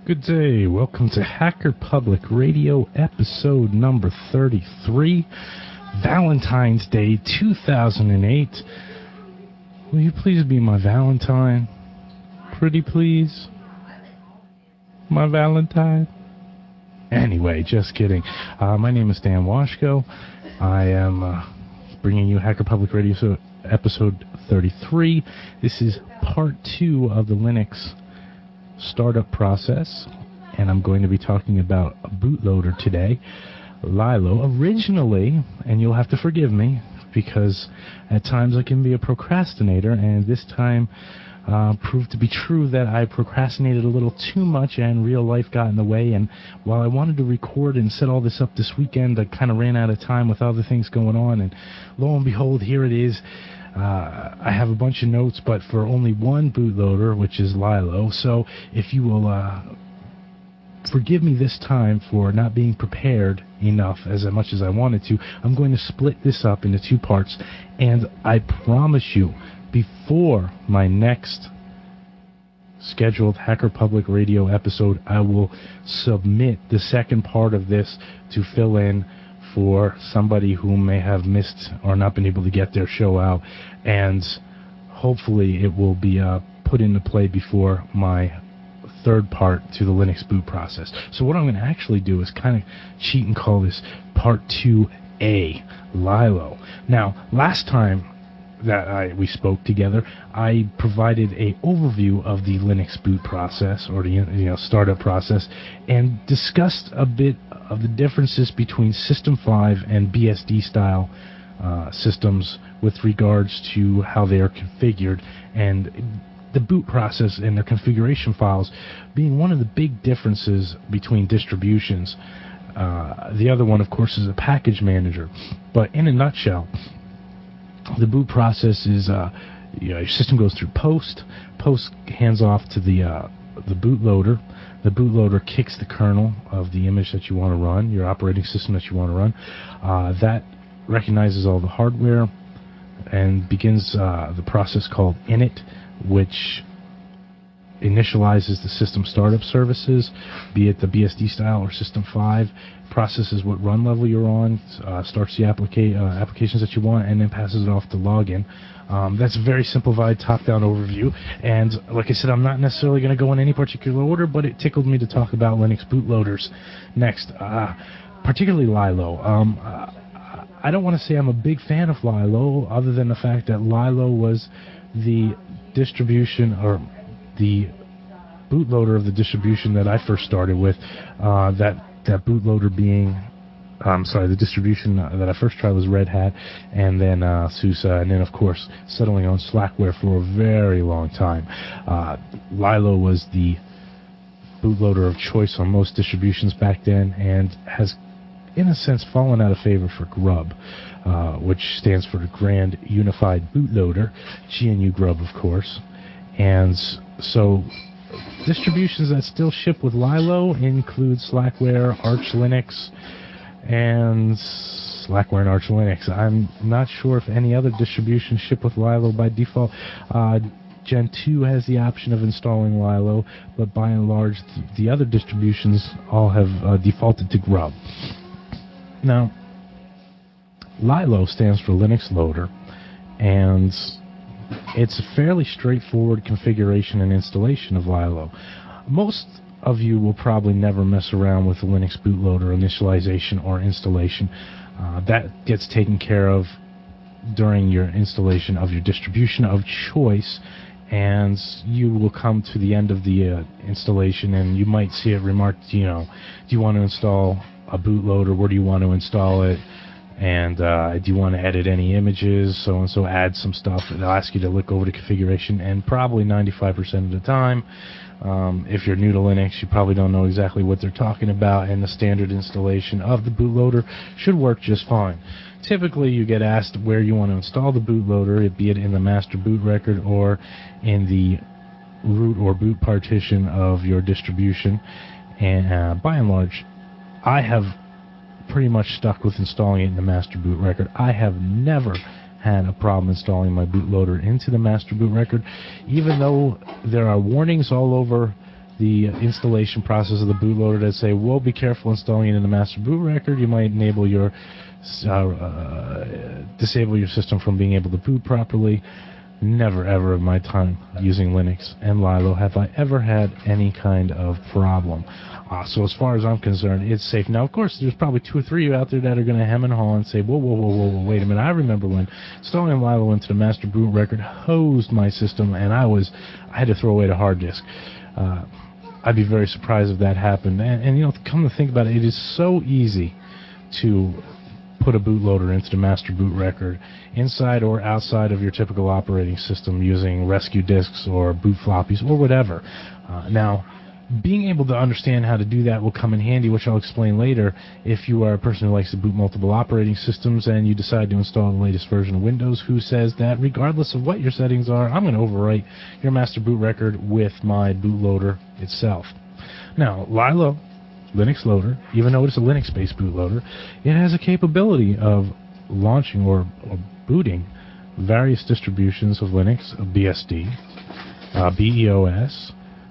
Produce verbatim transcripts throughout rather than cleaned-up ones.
Good day. Welcome to Hacker Public Radio, episode number thirty-three, Valentine's Day two thousand eight. Will you please be my Valentine? Pretty please? My Valentine? Anyway, just kidding. Uh, my name is Dan Washko. I am uh, bringing you Hacker Public Radio so episode thirty-three. This is part two of the Linux startup process, and I'm going to be talking about a bootloader today, Lilo. Originally, and you'll have to forgive me because at times I can be a procrastinator, and this time uh, proved to be true that I procrastinated a little too much and real life got in the way. And while I wanted to record and set all this up this weekend, I kind of ran out of time with other things going on, and lo and behold, here it is. Uh, I have a bunch of notes, but for only one bootloader, which is Lilo. So if you will uh, forgive me this time for not being prepared enough as much as I wanted to, I'm going to split this up into two parts. And I promise you, before my next scheduled Hacker Public Radio episode, I will submit the second part of this to fill in for somebody who may have missed or not been able to get their show out, and hopefully it will be uh, put into play before my third part to the Linux boot process. So what I'm going to actually do is kind of cheat and call this part two A, Lilo. Now, last time that I, we spoke together, I provided a overview of the Linux boot process, or the you know startup process, and discussed a bit of the differences between System five and B S D style uh, systems with regards to how they are configured, and the boot process and their configuration files being one of the big differences between distributions. Uh, the other one, of course, is a package manager. But in a nutshell, the boot process is uh, you know, your system goes through post. Post hands off to the uh, the bootloader. The bootloader kicks the kernel of the image that you want to run, your operating system that you want to run. Uh, that recognizes all the hardware and begins uh, the process called init, which initializes the system startup services, be it the B S D style or System five, processes what run level you're on, uh, starts the applica- uh, applications that you want, and then passes it off to login. Um, that's a very simplified top-down overview, and like I said, I'm not necessarily going to go in any particular order, but it tickled me to talk about Linux bootloaders next, uh, particularly Lilo. Um, uh, I don't want to say I'm a big fan of Lilo, other than the fact that Lilo was the distribution, or the bootloader of the distribution that I first started with. Uh, that that bootloader being, I'm sorry, the distribution that I first tried was Red Hat, and then uh, SUSE, and then of course settling on Slackware for a very long time. Uh, Lilo was the bootloader of choice on most distributions back then, and has, in a sense, fallen out of favor for Grub, uh, which stands for the Grand Unified Bootloader, G N U Grub, of course. And so distributions that still ship with Lilo include Slackware, Arch Linux, and Slackware and Arch Linux. I'm not sure if any other distributions ship with Lilo by default. Uh, Gen two has the option of installing Lilo, but by and large, th- the other distributions all have uh, defaulted to Grub. Now, Lilo stands for Linux Loader, and it's a fairly straightforward configuration and installation of Lilo. Most of you will probably never mess around with the Linux bootloader initialization or installation. Uh, that gets taken care of during your installation of your distribution of choice, and you will come to the end of the uh, installation, and you might see it remarked, you know, do you want to install a bootloader? Where do you want to install it? And uh, do you want to edit any images? So and so, add some stuff. And they'll ask you to look over the configuration, and probably ninety-five percent of the time, um, if you're new to Linux, you probably don't know exactly what they're talking about, and the standard installation of the bootloader should work just fine. Typically, you get asked where you want to install the bootloader, be it in the master boot record or in the root or boot partition of your distribution. And uh, by and large, I have pretty much stuck with installing it in the master boot record. I have never had a problem installing my bootloader into the master boot record, even though there are warnings all over the installation process of the bootloader to say, well, be careful installing it in the master boot record. You might enable your uh, uh, disable your system from being able to boot properly. Never ever in my time using Linux and Lilo have I ever had any kind of problem. Uh, so as far as I'm concerned, it's safe. Now, of course, there's probably two or three of you out there that are going to hem and haw and say, whoa, whoa, whoa, whoa, whoa, wait a minute. I remember when installing Lilo into the master boot record hosed my system, and I was, I had to throw away the hard disk. Uh, I'd be very surprised if that happened. And, and, you know, come to think about it, it is so easy to put a bootloader into the master boot record inside or outside of your typical operating system using rescue disks or boot floppies or whatever. Uh, now, being able to understand how to do that will come in handy, which I'll explain later, if you are a person who likes to boot multiple operating systems and you decide to install the latest version of Windows, who says that regardless of what your settings are, I'm going to overwrite your master boot record with my bootloader itself. Now, Lilo Linux loader, even though it's a Linux-based bootloader, it has a capability of launching or, or booting various distributions of Linux, B S D, uh, B E O S,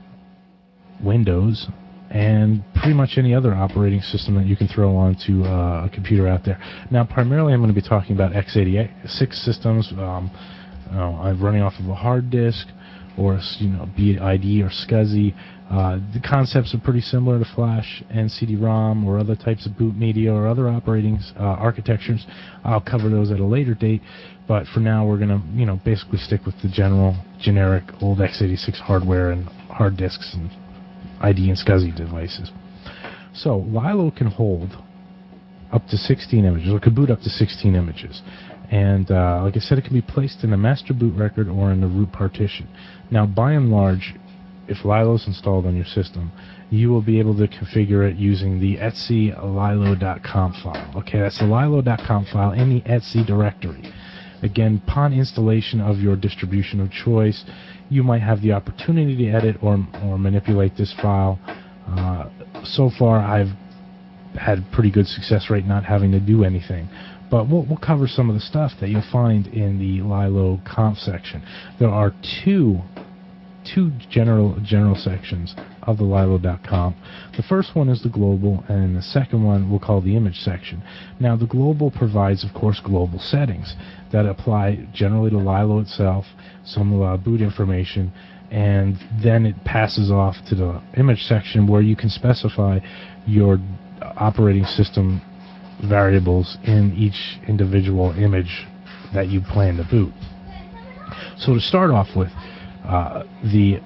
Windows, and pretty much any other operating system that you can throw onto uh, a computer out there. Now, primarily, I'm going to be talking about x eighty-six systems. Um, you know, I'm running off of a hard disk, or you know, be it I D E or SCSI. Uh, the concepts are pretty similar to Flash and C D ROM or other types of boot media or other operating uh, architectures. I'll cover those at a later date, but for now we're going to, you know, basically stick with the general, generic old x eighty-six hardware and hard disks and I D E and SCSI devices. So Lilo can hold up to sixteen images, or can boot up to sixteen images. And uh, like I said, it can be placed in a master boot record or in the root partition. Now, by and large, if Lilo is installed on your system, you will be able to configure it using the etc lilo dot conf file. Okay, that's the lilo dot conf file in the etc directory. Again, upon installation of your distribution of choice, you might have the opportunity to edit or, or manipulate this file. Uh, so far, I've had pretty good success rate not having to do anything. But we'll, we'll cover some of the stuff that you'll find in the Lilo conf section. There are two two general general sections of the lilo dot conf. The first one is the global, and the second one we'll call the image section. Now, the global provides, of course, global settings that apply generally to Lilo itself, some uh, boot information, and then it passes off to the image section where you can specify your operating system variables in each individual image that you plan to boot. So to start off with, uh, the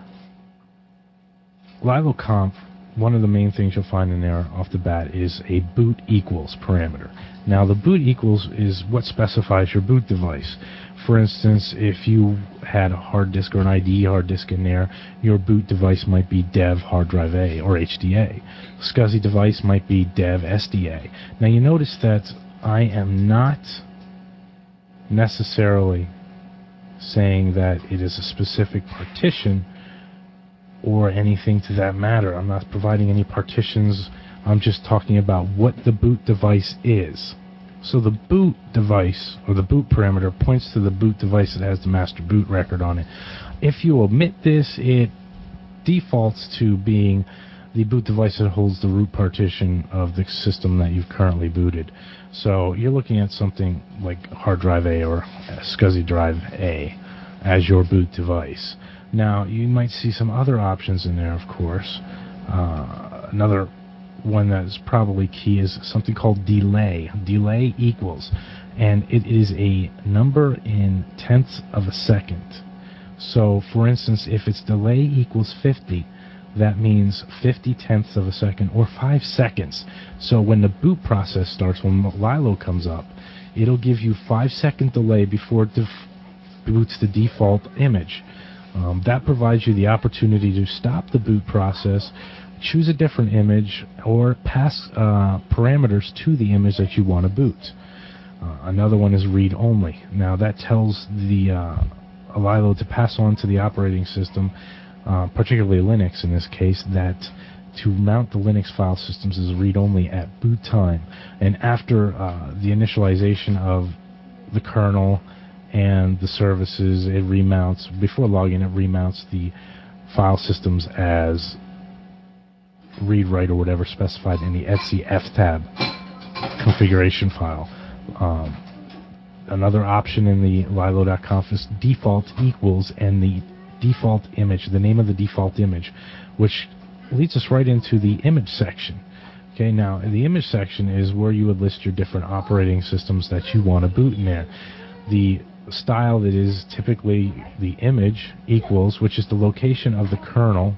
Lilo conf, one of the main things you'll find in there off the bat is a boot equals parameter. Now, the boot equals is what specifies your boot device. For instance, if you had a hard disk or an I D E hard disk in there, your boot device might be dev hard drive A or H D A. SCSI device might be dev S D A. Now, you notice that I am not necessarily saying that it is a specific partition or anything to that matter. I'm not providing any partitions. I'm just talking about what the boot device is. So the boot device, or the boot parameter, points to the boot device that has the master boot record on it. If you omit this, it defaults to being the boot device that holds the root partition of the system that you've currently booted. So you're looking at something like hard drive A or SCSI drive A as your boot device. Now, you might see some other options in there, of course. Uh, another one that is probably key is something called delay. Delay equals, and it is a number in tenths of a second. So, for instance, if its delay equals fifty, that means fifty tenths of a second, or five seconds. So when the boot process starts, when Lilo comes up, it'll give you five second delay before it def boots the default image. Um, that provides you the opportunity to stop the boot process, choose a different image, or pass uh, parameters to the image that you want to boot. Uh, another one is read only. Now that tells the uh, Lilo to pass on to the operating system, uh, particularly Linux in this case, that to mount the Linux file systems is read only at boot time. And after uh, the initialization of the kernel and the services, it remounts, before logging, it remounts the file systems as read, write, or whatever specified in the Etsy F tab configuration file. Um, another option in the Lilo dot conf is default equals and the default image, the name of the default image, which leads us right into the image section. Okay, now the image section is where you would list your different operating systems that you want to boot in there. The style that is typically the image equals, which is the location of the kernel.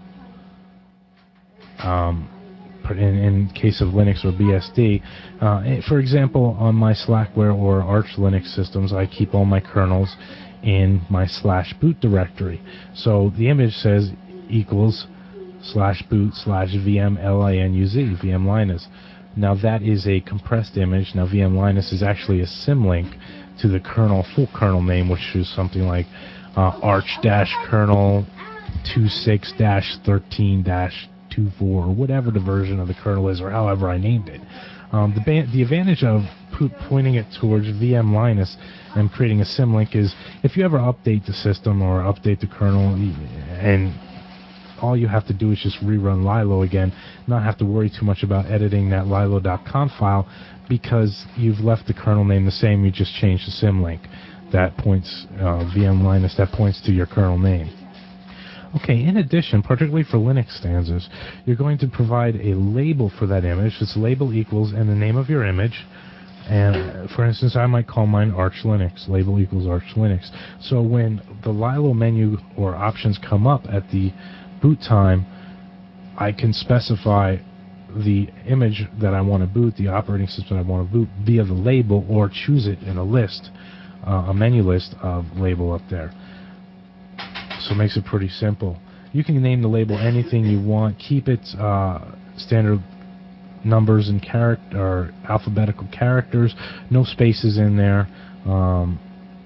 Um, in, in case of Linux or B S D, uh, for example, on my Slackware or Arch Linux systems, I keep all my kernels in my slash boot directory. So the image says equals slash boot slash vm linuz, vm linus. Now that is a compressed image. Now vm linus is actually a symlink to the kernel, full kernel name, which is something like uh, arch-kernel twenty-six dash thirteen dash twenty-four, or whatever the version of the kernel is, or however I named it. Um, the, ba- the advantage of po- pointing it towards vm linus and creating a symlink is if you ever update the system or update the kernel, and all you have to do is just rerun Lilo again, not have to worry too much about editing that Lilo dot conf file, because you've left the kernel name the same, you just changed the symlink. That points, uh, vm linus, that points to your kernel name. Okay, in addition, particularly for Linux stanzas, you're going to provide a label for that image. This label equals and the name of your image. And for instance, I might call mine Arch Linux, label equals Arch Linux. So when the Lilo menu or options come up at the boot time, I can specify the image that I want to boot, the operating system I want to boot, via the label, or choose it in a list, uh, a menu list of label up there. So it makes it pretty simple. You can name the label anything you want, keep it uh, standard numbers and character or alphabetical characters, no spaces in there. Um,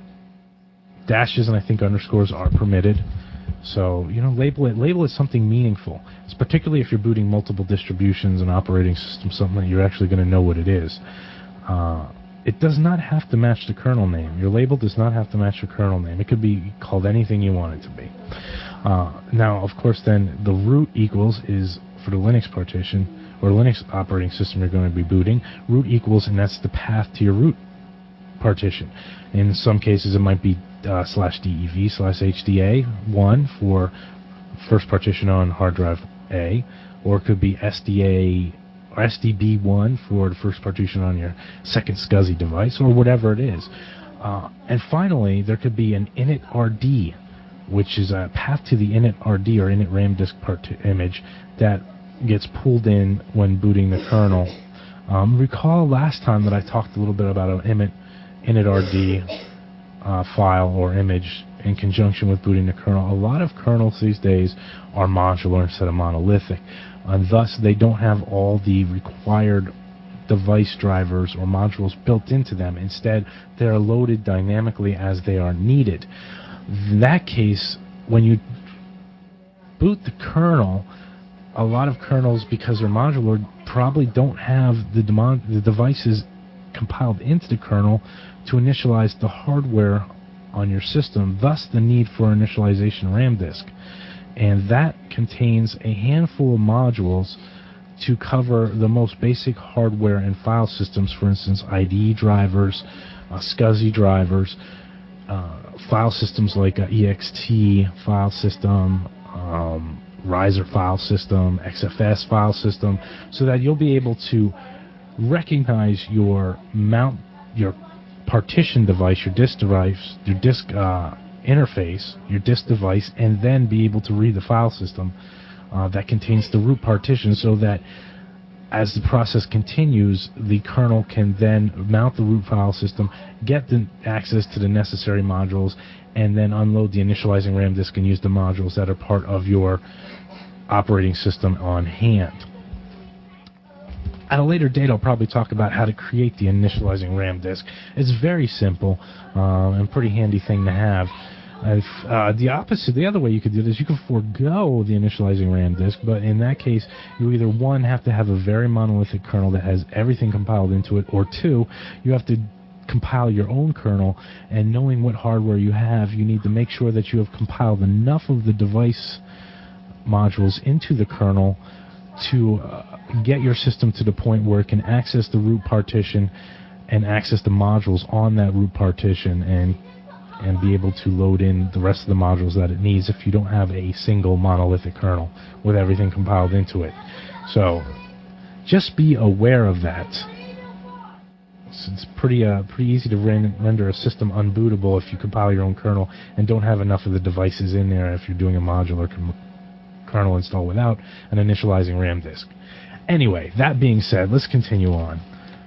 dashes and I think underscores are permitted. So, you know, label it label it something meaningful. It's particularly if you're booting multiple distributions and operating systems, something that you're actually going to know what it is. Uh, it does not have to match the kernel name. Your label does not have to match your kernel name. It could be called anything you want it to be. Uh, now, of course, then the root equals is for the Linux partition or Linux operating system you're going to be booting. Root equals, and that's the path to your root partition. In some cases, it might be uh, slash dev slash hda one for first partition on hard drive A, or it could be sda or S D B one for the first partition on your second SCSI device, or whatever it is. Uh, and finally, there could be an initrd, which is a path to the initrd or init RAM disk part image that gets pulled in when booting the kernel. Um, recall last time that I talked a little bit about an init, initrd uh, file or image in conjunction with booting the kernel. A lot of kernels these days are modular instead of monolithic, and thus they don't have all the required device drivers or modules built into them. Instead, they are loaded dynamically as they are needed. In that case, when you boot the kernel, a lot of kernels, because they're modular, probably don't have the, demon- the devices compiled into the kernel to initialize the hardware on your system, thus the need for initialization RAM disk. And that contains a handful of modules to cover the most basic hardware and file systems, for instance, I D E drivers, uh, SCSI drivers, uh, file systems like uh, E X T file system, um, Riser file system, X F S file system, so that you'll be able to recognize your mount, your partition device, your disk device, your disk uh, interface, your disk device, and then be able to read the file system uh, that contains the root partition, so that as the process continues, the kernel can then mount the root file system, get the access to the necessary modules, and then unload the initializing RAM disk and use the modules that are part of your operating system on hand. At a later date, I'll probably talk about how to create the initializing RAM disk. It's very simple um, and pretty handy thing to have. If, uh, the opposite, the other way you could do this, you can forego the initializing RAM disk, but in that case, you either, one, have to have a very monolithic kernel that has everything compiled into it, or two, you have to compile your own kernel, and knowing what hardware you have, you need to make sure that you have compiled enough of the device modules into the kernel to uh, get your system to the point where it can access the root partition and access the modules on that root partition and and be able to load in the rest of the modules that it needs if you don't have a single monolithic kernel with everything compiled into it. So just be aware of that. It's pretty uh, pretty easy to ren render a system unbootable if you compile your own kernel and don't have enough of the devices in there if you're doing a modular kernel install without an initializing RAM disk. Anyway, that being said, let's continue on.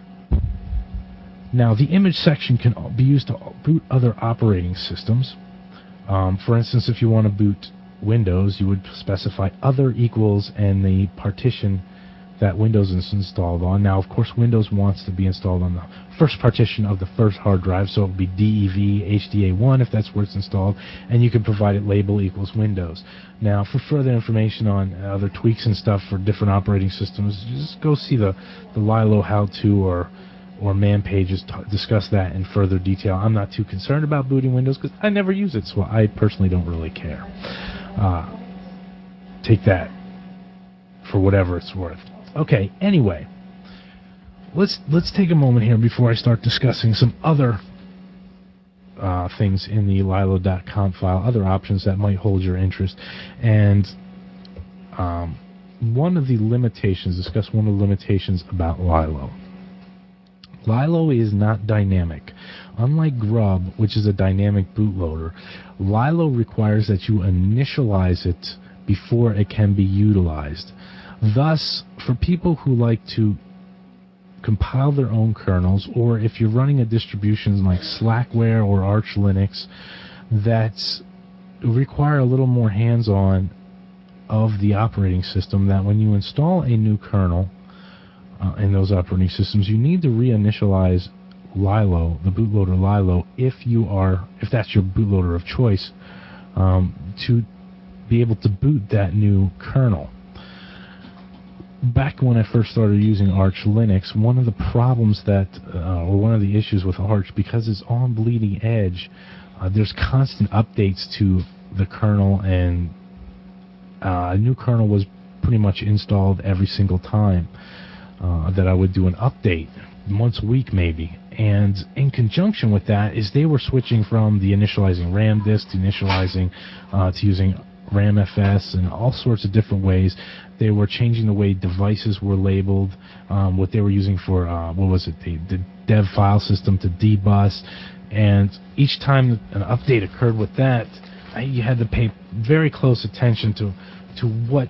Now, the image section can be used to boot other operating systems. Um, for instance, if you want to boot Windows, you would specify other equals and the partition that Windows is installed on. Now, of course, Windows wants to be installed on the first partition of the first hard drive, so it would be D E V H D A one if that's where it's installed, and you can provide it label equals Windows. Now, for further information on other tweaks and stuff for different operating systems, just go see the, the Lilo how-to or or man pages to discuss that in further detail. I'm not too concerned about booting Windows because I never use it, so I personally don't really care. Uh, take that for whatever it's worth. Okay, anyway, let's let's take a moment here before I start discussing some other uh, things in the Lilo dot conf file, other options that might hold your interest, and um, one of the limitations, discuss one of the limitations about Lilo. Lilo is not dynamic. Unlike Grub, which is a dynamic bootloader, Lilo requires that you initialize it before it can be utilized. Thus, for people who like to compile their own kernels, or if you're running a distribution like Slackware or Arch Linux that require a little more hands-on of the operating system, that when you install a new kernel uh, in those operating systems, you need to reinitialize Lilo, the bootloader Lilo, if you are, if that's your bootloader of choice, um, to be able to boot that new kernel. Back when I first started using Arch Linux, one of the problems that, uh, or one of the issues with Arch, because it's on bleeding edge, uh, there's constant updates to the kernel, and uh, a new kernel was pretty much installed every single time uh, that I would do an update, once a week maybe. And in conjunction with that is they were switching from the initializing RAM disk to initializing uh, to using RAM F S and all sorts of different ways. They were changing the way devices were labeled, um, what they were using for, uh, what was it, the, the dev file system to dbus. And each time an update occurred with that, I, you had to pay very close attention to to what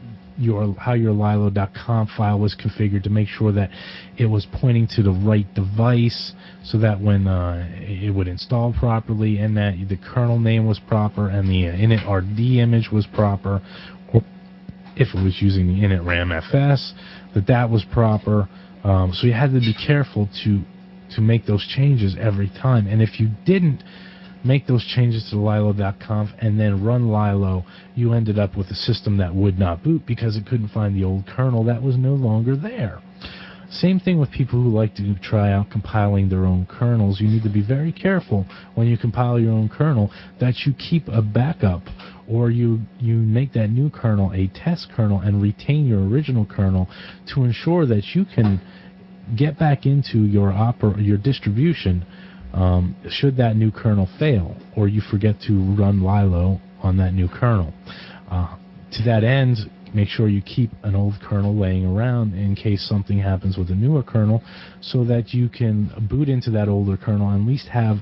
your how your Lilo dot conf file was configured to make sure that it was pointing to the right device, so that when uh, it would install properly, and that the kernel name was proper and the init.rd image was proper, or if it was using the init RAM F S, that that was proper. Um, so you had to be careful to to make those changes every time, and if you didn't make those changes to Lilo dot conf and then run Lilo, you ended up with a system that would not boot because it couldn't find the old kernel that was no longer there. Same thing with people who like to try out compiling their own kernels. You need to be very careful when you compile your own kernel that you keep a backup, or you, you make that new kernel a test kernel and retain your original kernel to ensure that you can get back into your oper your distribution Um, should that new kernel fail, or you forget to run Lilo on that new kernel. Uh, to that end, make sure you keep an old kernel laying around in case something happens with a newer kernel, so that you can boot into that older kernel and at least have,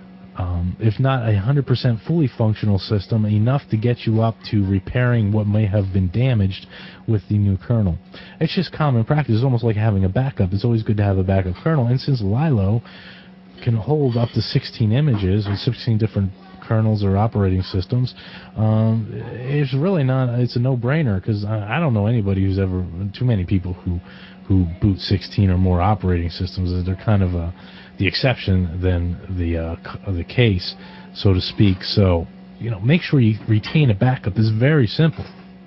um, if not a one hundred percent fully functional system, enough to get you up to repairing what may have been damaged with the new kernel. It's just common practice. It's almost like having a backup. It's always good to have a backup kernel, and since Lilo can hold up to sixteen images with sixteen different kernels or operating systems, um, it's really not, it's a no-brainer, because I, I don't know anybody who's ever, too many people who who boot sixteen or more operating systems. They're kind of uh, the exception than the uh, the case, so to speak. So, you know, make sure you retain a backup. It's very simple.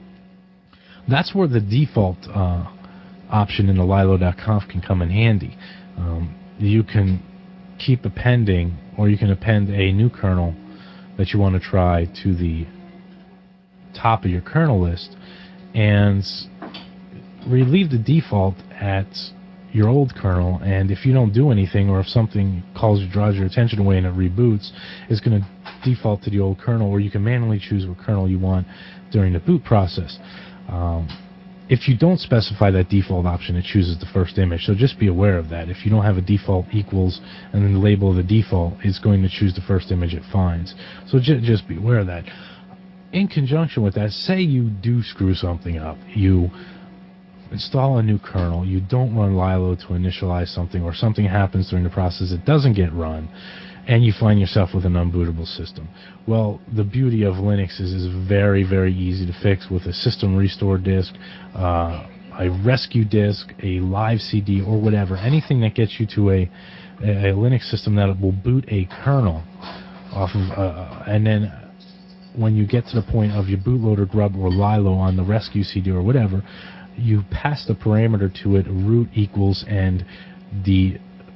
That's where the default uh, option in the Lilo dot conf can come in handy. Um, you can keep appending, or you can append a new kernel that you want to try to the top of your kernel list and relieve the default at your old kernel, and if you don't do anything, or if something calls you, draws your attention away and it reboots, it's going to default to the old kernel, where you can manually choose what kernel you want during the boot process. Um, if you don't specify that default option, it chooses the first image, so just be aware of that. If you don't have a default equals and then the label of the default, it's going to choose the first image it finds. So j- just be aware of that. In conjunction with that, say you do screw something up. You install a new kernel, you don't run Lilo to initialize something, or something happens during the process, it doesn't get run, and you find yourself with an unbootable system. Well, the beauty of Linux is it's very, very easy to fix with a system restore disk, uh, a rescue disk, a live C D, or whatever. Anything that gets you to a, a, a Linux system that will boot a kernel off of, uh, and then when you get to the point of your bootloader grub or Lilo on the rescue C D or whatever, you pass the parameter to it, root equals, and the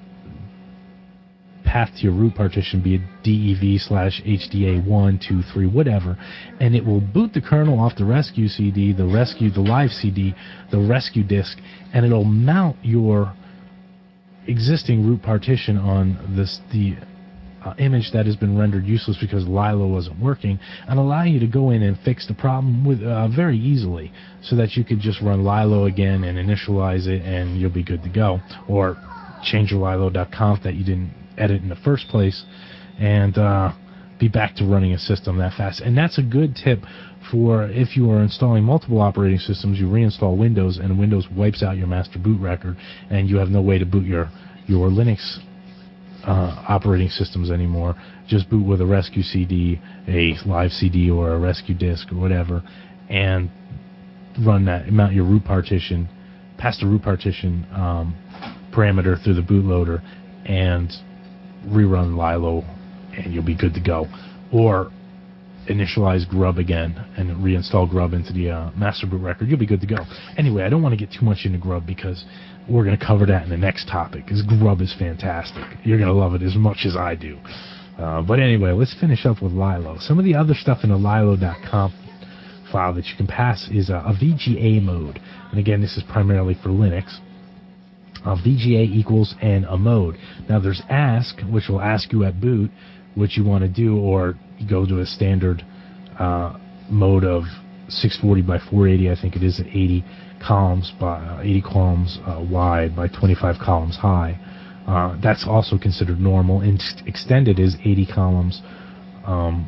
path to your root partition be a dev slash hda one two three whatever, and it will boot the kernel off the rescue C D, the rescue, the live C D, the rescue disk, and it'll mount your existing root partition on this the Uh, image that has been rendered useless because Lilo wasn't working, and allow you to go in and fix the problem with uh, very easily, so that you could just run Lilo again and initialize it, and you'll be good to go. Or change your Lilo dot conf that you didn't edit in the first place, and uh, be back to running a system that fast. And that's a good tip for if you are installing multiple operating systems. You reinstall Windows, and Windows wipes out your master boot record, and you have no way to boot your your Linux Uh, operating systems anymore. Just boot with a rescue C D, a live C D, or a rescue disk, or whatever, and run that, mount your root partition, pass the root partition um, parameter through the bootloader, and rerun Lilo, and you'll be good to go. Or initialize grub again and reinstall grub into the uh, master boot record. You'll be good to go. Anyway, I don't want to get too much into grub because we're going to cover that in the next topic, because grub is fantastic. You're going to love it as much as I do. Uh, but anyway, let's finish up with Lilo. Some of the other stuff in the Lilo dot conf file that you can pass is a, a V G A mode. And again, this is primarily for Linux. Uh, V G A equals and a mode. Now there's ask, which will ask you at boot what you want to do, or you go to a standard uh, mode of six forty by four eighty, I think it is, at eighty columns by uh, eighty columns uh, wide by twenty-five columns high. Uh, that's also considered normal. And extended is eighty columns um,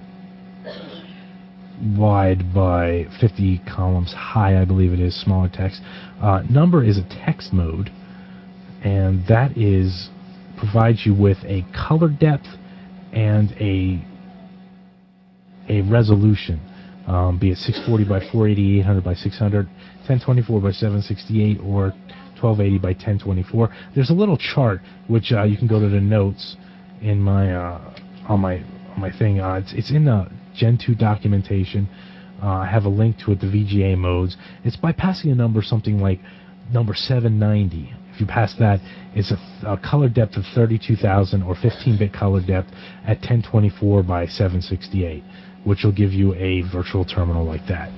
wide by fifty columns high, I believe it is, smaller text. Uh, number is a text mode, and that is provides you with a color depth and a a resolution, um, be it six forty by four eighty, eight hundred by six hundred, ten twenty-four by seven sixty-eight, or twelve eighty by ten twenty-four. There's a little chart which uh, you can go to the notes in my uh, on my on my thing. Uh, it's it's in the Gen two documentation. Uh, I have a link to it, the V G A modes. It's by passing a number, something like number seven ninety. If you pass that, it's a, a color depth of thirty-two thousand, or fifteen bit color depth at ten twenty-four by seven sixty-eight, which will give you a virtual terminal like that.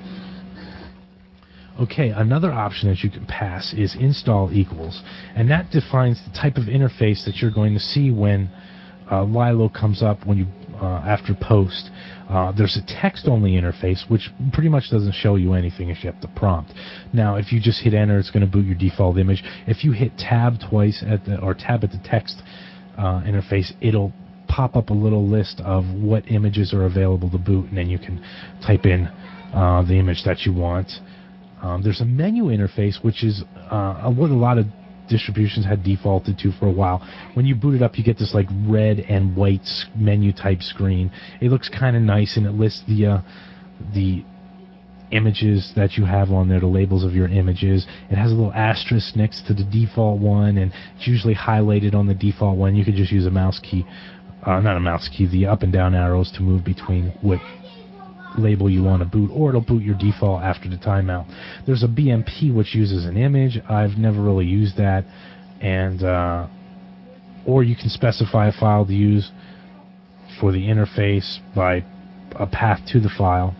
Okay, another option that you can pass is install equals, and that defines the type of interface that you're going to see when uh, Lilo comes up when you uh, after post. Uh, there's a text-only interface, which pretty much doesn't show you anything except the prompt. Now, if you just hit enter, it's going to boot your default image. If you hit tab twice at the or tab at the text uh, interface, it'll pop up a little list of what images are available to boot, and then you can type in uh, the image that you want. Um, there's a menu interface, which is uh, what a lot of distributions had defaulted to for a while. When you boot it up, you get this like red and white menu type screen. It looks kind of nice, and it lists the uh, the images that you have on there, the labels of your images. It has a little asterisk next to the default one, and it's usually highlighted on the default one. You could just use a mouse key, uh, not a mouse key, the up and down arrows to move between what label you want to boot, or it'll boot your default after the timeout. There's a B M P which uses an image. I've never really used that, and uh, or you can specify a file to use for the interface by a path to the file.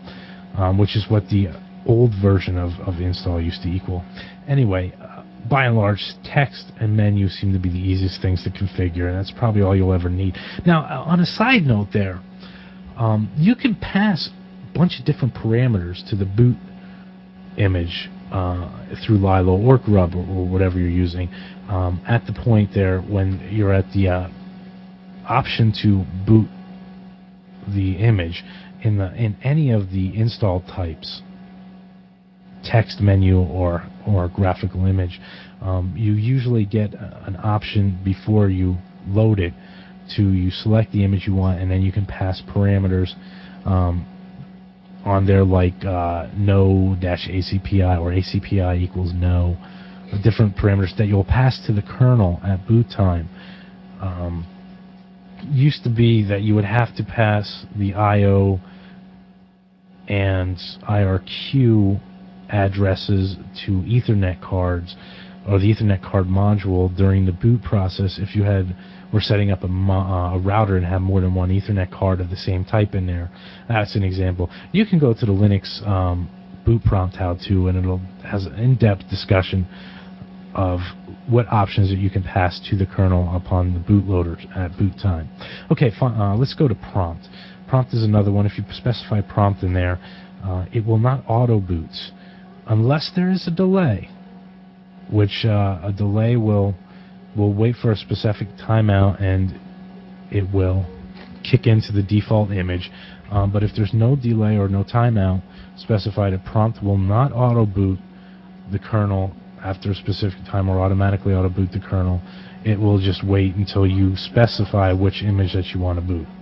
um, which is what the old version of, of install used to equal. Anyway, uh, by and large, text and menu seem to be the easiest things to configure, and that's probably all you'll ever need. Now, uh, on a side note there, um, you can pass a bunch of different parameters to the boot image uh, through Lilo or Grub or, or whatever you're using um, at the point there when you're at the uh, option to boot the image in the in any of the install types, text, menu, or or graphical image. Um, you usually get an option before you load it to you select the image you want, and then you can pass parameters um, on there like uh, no dash A C P I or A C P I equals no, different parameters that you'll pass to the kernel at boot time. Um, used to be that you would have to pass the I O and I R Q addresses to Ethernet cards or the Ethernet card module during the boot process if you had were setting up a, uh, a router and have more than one Ethernet card of the same type in there. That's an example. You can go to the Linux um, boot prompt how-to, and it'll has an in-depth discussion of what options that you can pass to the kernel upon the bootloader at boot time. Okay, fine, uh, let's go to prompt. Prompt is another one. If you specify prompt in there, uh, it will not auto boot unless there is a delay, which uh, a delay will will wait for a specific timeout and it will kick into the default image. Um, but if there's no delay or no timeout specified, a prompt will not auto boot the kernel after a specific time or automatically auto boot the kernel. It will just wait until you specify which image that you want to boot.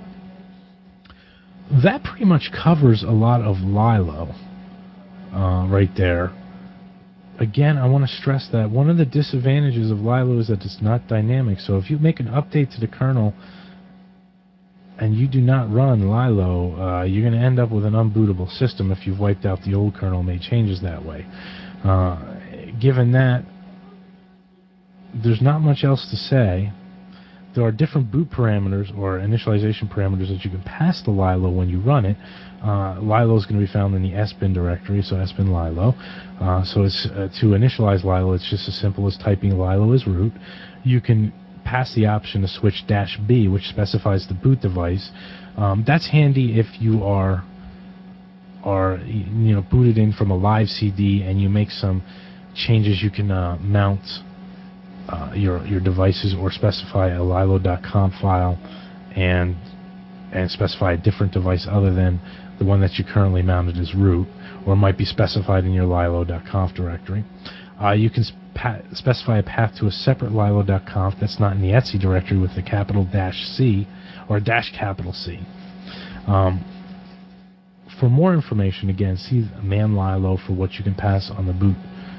That pretty much covers a lot of Lilo uh, right there. Again, I want to stress that one of the disadvantages of Lilo is that it's not dynamic. So if you make an update to the kernel and you do not run Lilo, uh, you're going to end up with an unbootable system if you've wiped out the old kernel and made changes that way. Uh, given that, there's not much else to say. There are different boot parameters or initialization parameters that you can pass to Lilo when you run it. Uh, Lilo is going to be found in the sbin directory, so sbin Lilo. Uh, so it's, uh, to initialize Lilo, it's just as simple as typing Lilo as root. You can pass the option to switch dash B, which specifies the boot device. Um, that's handy if you are are you know booted in from a live C D and you make some changes. You can uh, mount Uh, your your devices or specify a lilo dot conf file and and specify a different device other than the one that you currently mounted as root, or might be specified in your lilo dot conf directory. Uh, you can sp specify a path to a separate lilo dot conf that's not in the etc directory with the capital dash C or dash capital C. Um, for more information, again, see man lilo for what you can pass on the boot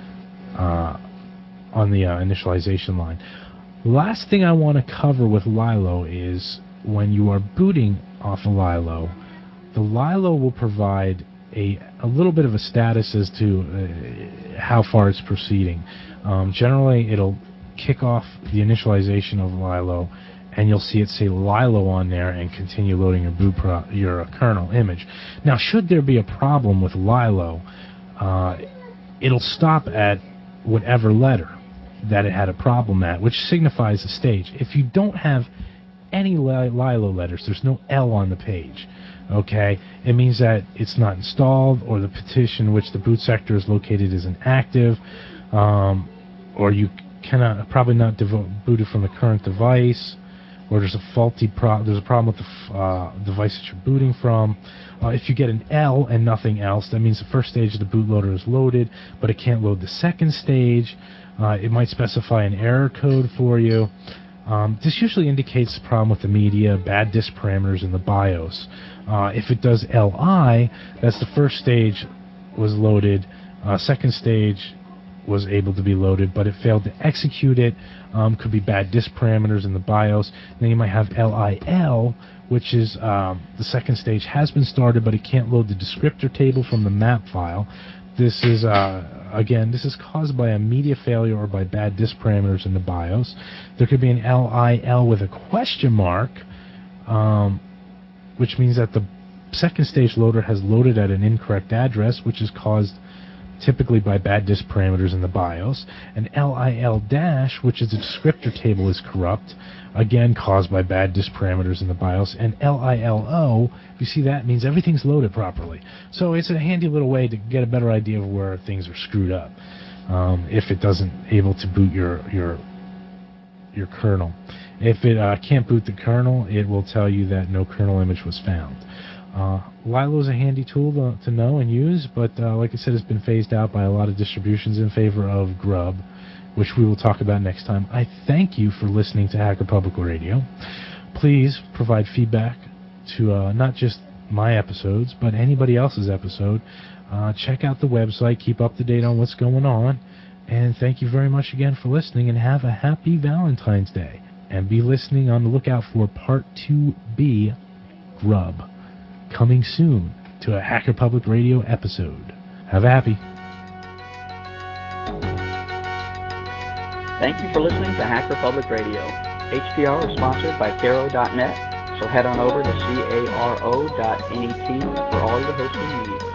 uh, on the uh, initialization line. Last thing I want to cover with Lilo is when you are booting off of Lilo, the Lilo will provide a, a little bit of a status as to uh, how far it's proceeding. Um, generally, it'll kick off the initialization of Lilo, and you'll see it say Lilo on there and continue loading your boot pro your uh, kernel image. Now, should there be a problem with Lilo, uh, it'll stop at whatever letter that it had a problem at, which signifies the stage. If you don't have any Lilo letters, there's no L on the page, okay? It means that it's not installed, or the partition in which the boot sector is located isn't active, um, or you cannot probably not boot it from the current device, or there's a faulty pro there's a problem with the uh, device that you're booting from. Uh, if you get an L and nothing else, that means the first stage of the bootloader is loaded, but it can't load the second stage. Uh, it might specify an error code for you. Um, this usually indicates a problem with the media, bad disk parameters in the BIOS. Uh, if it does L I, that's the first stage was loaded, uh, second stage was able to be loaded, but it failed to execute it. Um, could be bad disk parameters in the BIOS. Then you might have L I L, which is um, the second stage has been started, but it can't load the descriptor table from the map file. This is, uh, again, this is caused by a media failure or by bad disk parameters in the BIOS. There could be an L I L with a question mark, um, which means that the second stage loader has loaded at an incorrect address, which is caused typically by bad disk parameters in the BIOS, and L I L dash, which is a descriptor table, is corrupt, again caused by bad disk parameters in the BIOS, and L I L O, if you see that, means everything's loaded properly. So it's a handy little way to get a better idea of where things are screwed up, um, if it doesn't able to boot your your your kernel. If it uh, can't boot the kernel, it will tell you that no kernel image was found. Uh, Lilo is a handy tool to, to know and use, but uh, like I said, it's been phased out by a lot of distributions in favor of Grub, which we will talk about next time. I thank you for listening to Hacker Public Radio. Please provide feedback to uh, not just my episodes, but anybody else's episode. Uh, check out the website, keep up to date on what's going on, and thank you very much again for listening, and have a happy Valentine's Day. And be listening on the lookout for Part two B, Grub, coming soon to a Hacker Public Radio episode. Have a happy. Thank you for listening to Hacker Public Radio. H P R is sponsored by Caro dot net, so head on over to caro dot net for all your hosting needs.